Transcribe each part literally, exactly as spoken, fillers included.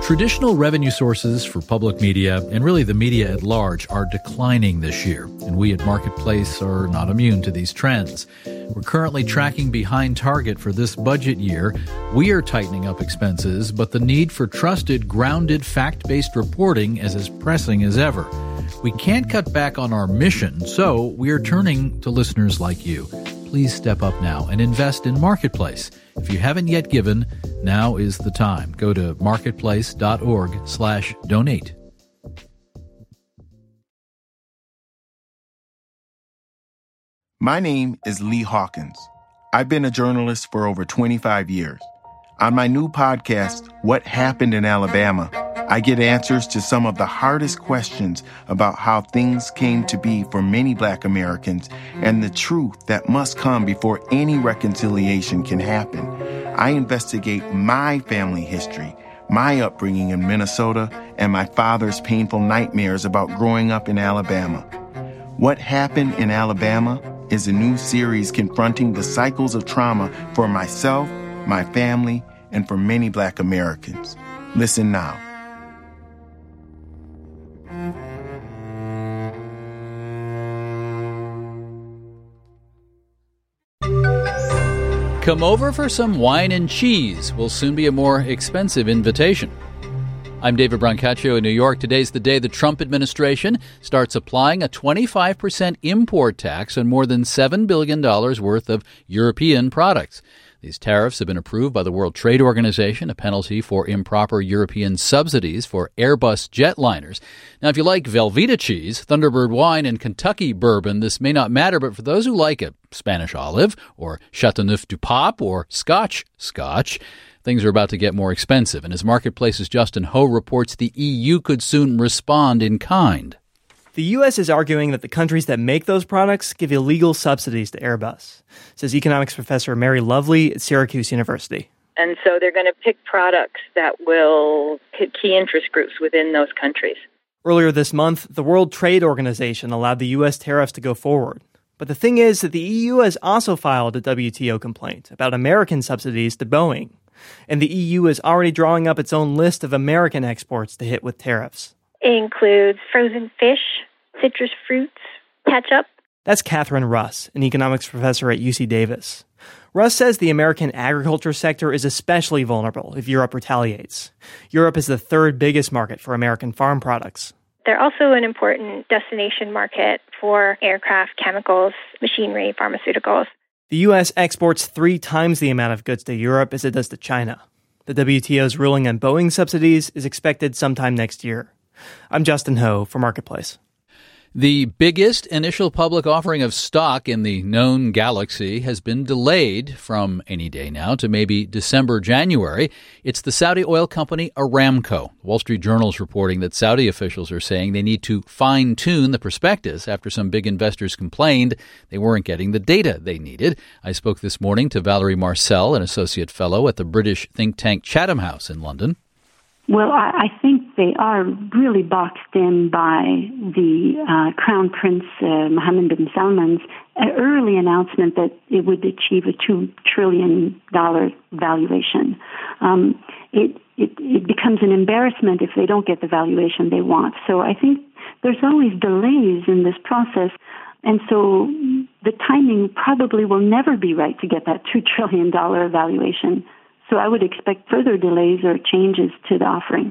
Traditional revenue sources for public media, and really the media at large, are declining this year, and we at Marketplace are not immune to these trends. We're currently tracking behind target for this budget year. We are tightening up expenses, but the need for trusted, grounded, fact-based reporting is as pressing as ever. We can't cut back on our mission, so we are turning to listeners like you. Please step up now and invest in Marketplace. If you haven't yet given, now is the time. Go to marketplace.org slash donate. My name is Lee Hawkins. I've been a journalist for over twenty-five years. On my new podcast, What Happened in Alabama, I get answers to some of the hardest questions about how things came to be for many Black Americans and the truth that must come before any reconciliation can happen. I investigate my family history, my upbringing in Minnesota, and my father's painful nightmares about growing up in Alabama. What Happened in Alabama is a new series confronting the cycles of trauma for myself, my family, and for many Black Americans. Listen now. Come over for some wine and cheese will soon be a more expensive invitation. I'm David Brancaccio in New York. Today's the day the Trump administration starts applying a twenty-five percent import tax on more than seven billion dollars worth of European products. These tariffs have been approved by the World Trade Organization, a penalty for improper European subsidies for Airbus jetliners. Now, if you like Velveeta cheese, Thunderbird wine, and Kentucky bourbon, this may not matter, but for those who like it, Spanish olive, or Chateauneuf-du-Pape, or Scotch Scotch, things are about to get more expensive. And as Marketplace's Justin Ho reports, the E U could soon respond in kind. The U S is arguing that the countries that make those products give illegal subsidies to Airbus, says economics professor Mary Lovely at Syracuse University. And so they're going to pick products that will hit key interest groups within those countries. Earlier this month, the World Trade Organization allowed the U S tariffs to go forward. But the thing is that the E U has also filed a W T O complaint about American subsidies to Boeing. And the E U is already drawing up its own list of American exports to hit with tariffs. It includes frozen fish, citrus fruits, ketchup. That's Catherine Russ, an economics professor at U C Davis. Russ says the American agriculture sector is especially vulnerable if Europe retaliates. Europe is the third biggest market for American farm products. They're also an important destination market for aircraft, chemicals, machinery, pharmaceuticals. The U S exports three times the amount of goods to Europe as it does to China. The W T O's ruling on Boeing subsidies is expected sometime next year. I'm Justin Ho for Marketplace. The biggest initial public offering of stock in the known galaxy has been delayed from any day now to maybe December, January. It's the Saudi oil company Aramco. Wall Street Journal is reporting that Saudi officials are saying they need to fine-tune the prospectus after some big investors complained they weren't getting the data they needed. I spoke this morning to Valerie Marcel, an associate fellow at the British think tank Chatham House in London. Well, I, I think they are really boxed in by the uh, Crown Prince uh, Mohammed bin Salman's uh, early announcement that it would achieve a two trillion dollars valuation. Um, it, it, it becomes an embarrassment if they don't get the valuation they want. So I think there's always delays in this process. And so the timing probably will never be right to get that two trillion dollars valuation. So I would expect further delays or changes to the offering.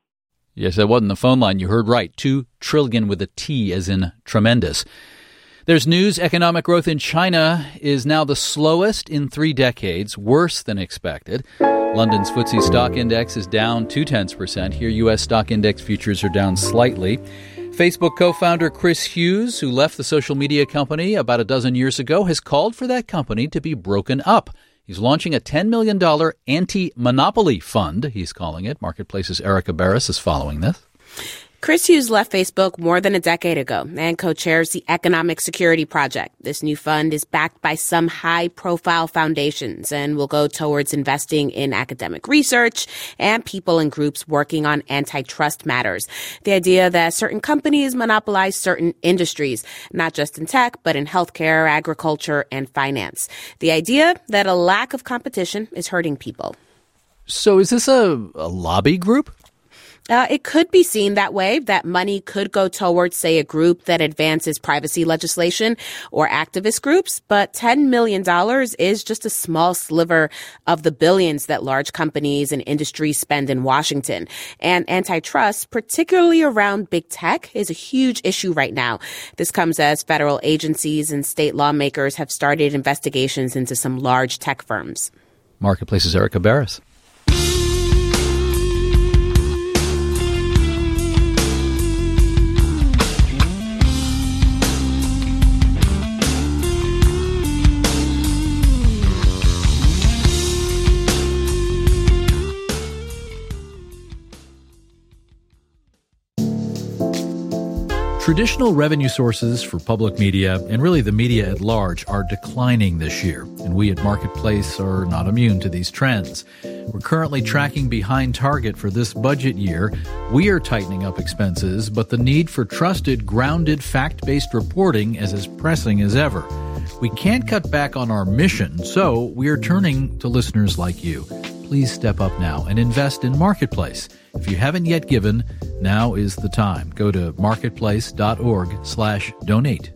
Yes, that wasn't the phone line. You heard right. Two trillion with a T as in tremendous. There's news. Economic growth in China is now the slowest in three decades, worse than expected. London's F T S E stock index is down two-tenths percent. Here, U S stock index futures are down slightly. Facebook co-founder Chris Hughes, who left the social media company about a dozen years ago, has called for that company to be broken up. He's launching a ten million dollars anti-monopoly fund, he's calling it. Marketplace's Erica Barris is following this. Chris Hughes left Facebook more than a decade ago and co-chairs the Economic Security Project. This new fund is backed by some high-profile foundations and will go towards investing in academic research and people and groups working on antitrust matters. The idea that certain companies monopolize certain industries, not just in tech, but in healthcare, agriculture, and finance. The idea that a lack of competition is hurting people. So is this a, a lobby group? Uh, it could be seen that way, that money could go towards, say, a group that advances privacy legislation or activist groups. But ten million dollars is just a small sliver of the billions that large companies and industries spend in Washington. And antitrust, particularly around big tech, is a huge issue right now. This comes as federal agencies and state lawmakers have started investigations into some large tech firms. Marketplace's Erica Barris. Traditional revenue sources for public media, and really the media at large, are declining this year, and we at Marketplace are not immune to these trends. We're currently tracking behind target for this budget year. We are tightening up expenses, but the need for trusted, grounded, fact-based reporting is as pressing as ever. We can't cut back on our mission, so we are turning to listeners like you. Please step up now and invest in Marketplace. If you haven't yet given, now is the time. Go to marketplace.org slash donate.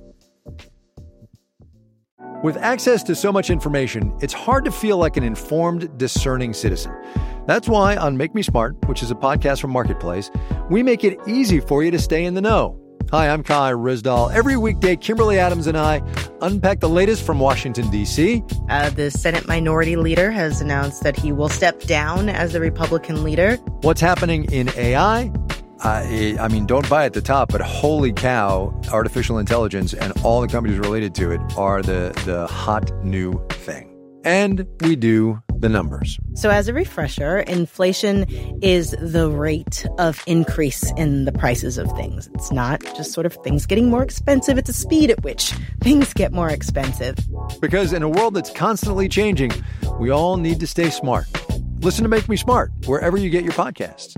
With access to so much information, it's hard to feel like an informed, discerning citizen. That's why on Make Me Smart, which is a podcast from Marketplace, we make it easy for you to stay in the know. Hi, I'm Kai Rizdal. Every weekday, Kimberly Adams and I unpack the latest from Washington, D C. Uh, the Senate Minority Leader has announced that he will step down as the Republican leader. What's happening in A I? I, I mean, don't buy at the top, but holy cow, artificial intelligence and all the companies related to it are the, the hot new thing. And we do the numbers. So as a refresher, inflation is the rate of increase in the prices of things. It's not just sort of things getting more expensive. It's a speed at which things get more expensive. Because in a world that's constantly changing, we all need to stay smart. Listen to Make Me Smart wherever you get your podcasts.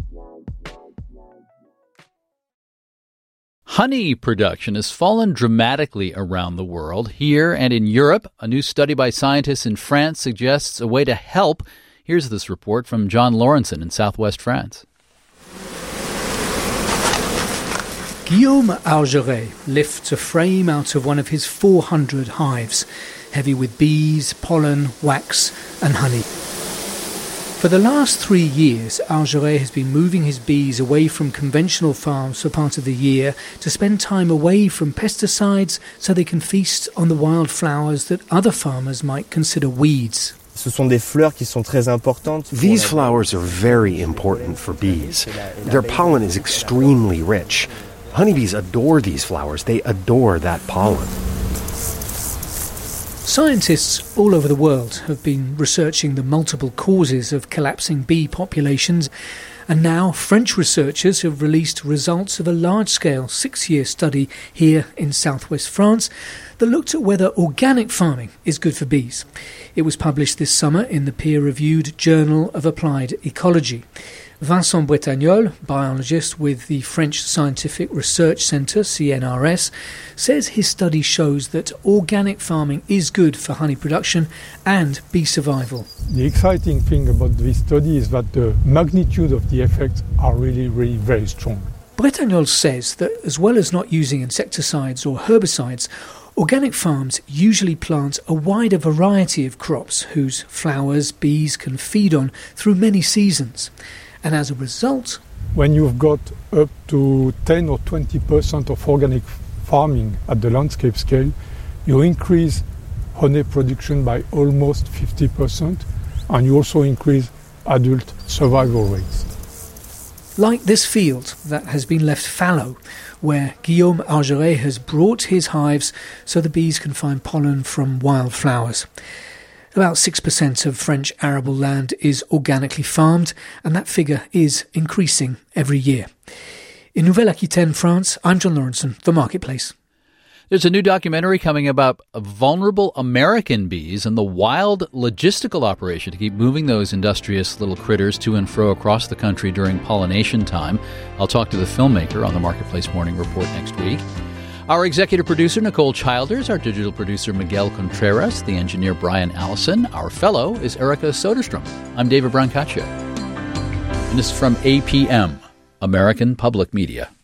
Honey production has fallen dramatically around the world. Here and in Europe, a new study by scientists in France suggests a way to help. Here's this report from John Lawrenson in southwest France. Guillaume Augeret lifts a frame out of one of his four hundred hives, heavy with bees, pollen, wax, and honey. For the last three years, Augeret has been moving his bees away from conventional farms for part of the year to spend time away from pesticides so they can feast on the wild flowers that other farmers might consider weeds. These flowers are very important for bees. Their pollen is extremely rich. Honeybees adore these flowers. They adore that pollen. Scientists all over the world have been researching the multiple causes of collapsing bee populations, and now French researchers have released results of a large-scale six-year study here in southwest France that looked at whether organic farming is good for bees. It was published this summer in the peer-reviewed Journal of Applied Ecology. Vincent Bretagnol, biologist with the French Scientific Research Centre, C N R S, says his study shows that organic farming is good for honey production and bee survival. The exciting thing about this study is that the magnitude of the effects are really, really very strong. Bretagnol says that as well as not using insecticides or herbicides, organic farms usually plant a wider variety of crops whose flowers bees can feed on through many seasons. And as a result, when you've got up to ten or twenty percent of organic farming at the landscape scale, you increase honey production by almost fifty percent, and you also increase adult survival rates. Like this field that has been left fallow, where Guillaume Augeret has brought his hives so the bees can find pollen from wildflowers. About six percent of French arable land is organically farmed, and that figure is increasing every year. In Nouvelle-Aquitaine, France, I'm John Lawrenson for Marketplace. There's a new documentary coming about vulnerable American bees and the wild logistical operation to keep moving those industrious little critters to and fro across the country during pollination time. I'll talk to the filmmaker on the Marketplace Morning Report next week. Our executive producer, Nicole Childers, our digital producer, Miguel Contreras, the engineer, Brian Allison. Our fellow is Erica Soderstrom. I'm David Brancaccio. And this is from A P M. American Public Media.